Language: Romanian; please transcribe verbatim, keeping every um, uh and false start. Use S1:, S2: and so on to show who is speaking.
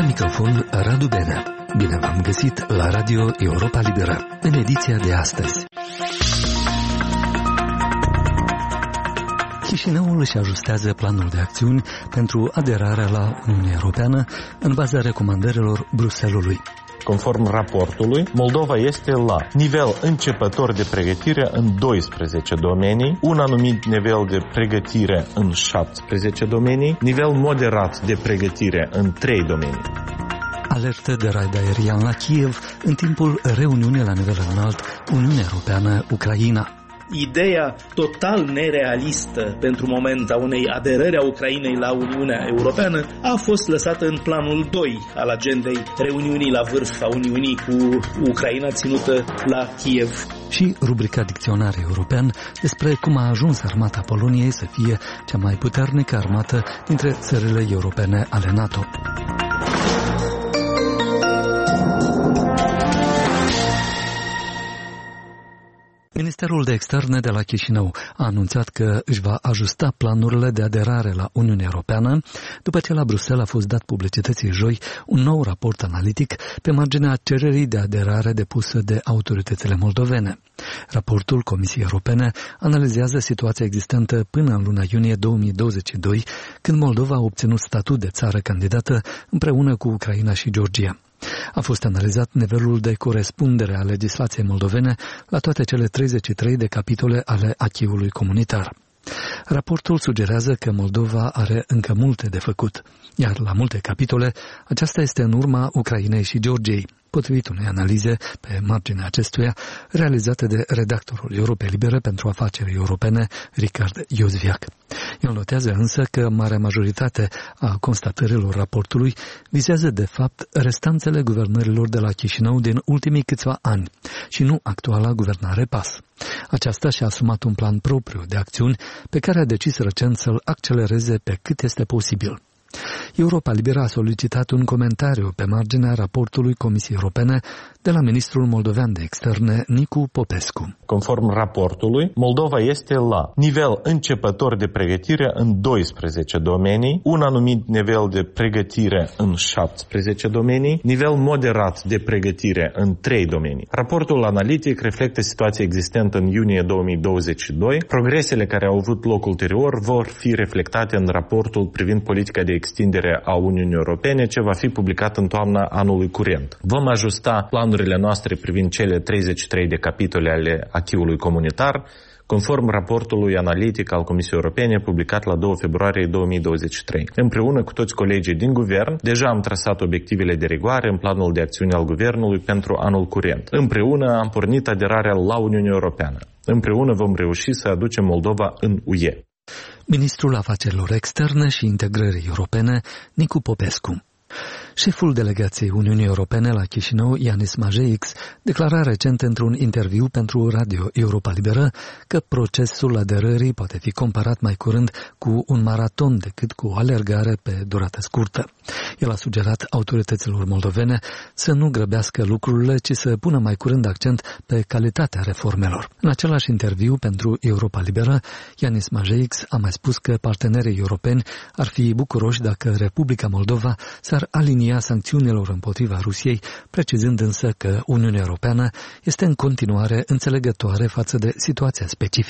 S1: microfon Radu Benea. Bine v-am găsit la Radio Europa Liberă, în ediția de astăzi. Chișinăul își ajustează planul de acțiuni pentru aderarea la Uniunea Europeană în baza recomandărilor Bruxellesului.
S2: Conform raportului, Moldova este la nivel începător de pregătire în doisprezece domenii, un anumit nivel de pregătire în șaptesprezece domenii, nivel moderat de pregătire în trei domenii.
S1: Alertă de raid aerian la Kiev în timpul reuniunii la nivel înalt Uniunea Europeană-Ucraina.
S3: Ideea total nerealistă pentru moment a unei aderări a Ucrainei la Uniunea Europeană a fost lăsată în planul doi al agendei reuniunii la vârf a Uniunii cu Ucraina ținută la Kiev.
S1: Și rubrica Dicționar European despre cum a ajuns armata Poloniei să fie cea mai puternică armată dintre țările europene ale NATO. Ministerul de Externe de la Chișinău a anunțat că își va ajusta planurile de aderare la Uniunea Europeană după ce la Bruxelles a fost dat publicității joi un nou raport analitic pe marginea cererii de aderare depusă de autoritățile moldovene. Raportul Comisiei Europene analizează situația existentă până în luna iunie două mii douăzeci și doi, când Moldova a obținut statut de țară candidată împreună cu Ucraina și Georgia. A fost analizat nivelul de corespundere a legislației moldovene la toate cele treizeci și trei de capitole ale acquis-ului comunitar. Raportul sugerează că Moldova are încă multe de făcut, iar la multe capitole aceasta este în urma Ucrainei și Georgiei, potrivit unei analize pe marginea acestuia realizate de redactorul Europei Libere pentru afaceri europene, Richard Iosviac. El notează însă că marea majoritate a constatărilor raportului vizează de fapt restanțele guvernărilor de la Chișinău din ultimii câțiva ani și nu actuala guvernare PAS. Aceasta și-a asumat un plan propriu de acțiuni pe care a decis recent să-l accelereze pe cât este posibil. Europa Liberă a solicitat un comentariu pe marginea raportului Comisiei Europene de la ministrul moldovean de externe, Nicu Popescu.
S2: Conform raportului, Moldova este la nivel începător de pregătire în doisprezece domenii, un anumit nivel de pregătire în șaptesprezece domenii, nivel moderat de pregătire în trei domenii. Raportul analitic reflectă situația existentă în iunie două mii douăzeci și doi. Progresele care au avut loc ulterior vor fi reflectate în raportul privind politica de extindere a Uniunii Europene, ce va fi publicat în toamna anului curent. Vom ajusta planurile noastre privind cele treizeci și trei de capitole ale acquis-ului comunitar, conform raportului analitic al Comisiei Europene publicat la doi februarie două mii douăzeci și trei. Împreună cu toți colegii din guvern, deja am trasat obiectivele de rigoare în planul de acțiune al guvernului pentru anul curent. Împreună am pornit aderarea la Uniunea Europeană. Împreună vom reuși să aducem Moldova în U E.
S1: Ministrul Afacerilor Externe și Integrării Europene, Nicu Popescu. Șeful delegației Uniunii Europene la Chișinău, Yanis Majeix, declara recent într-un interviu pentru Radio Europa Liberă că procesul aderării poate fi comparat mai curând cu un maraton decât cu o alergare pe durată scurtă. El a sugerat autorităților moldovene să nu grăbească lucrurile, ci să pună mai curând accent pe calitatea reformelor. În același interviu pentru Europa Liberă, Yanis Majeix a mai spus că partenerii europeni ar fi bucuroși dacă Republica Moldova s-ar alinia sancțiunilor împotriva Rusiei, precizând însă că Uniunea Europeană este în continuare înțelegătoare față de situația specifică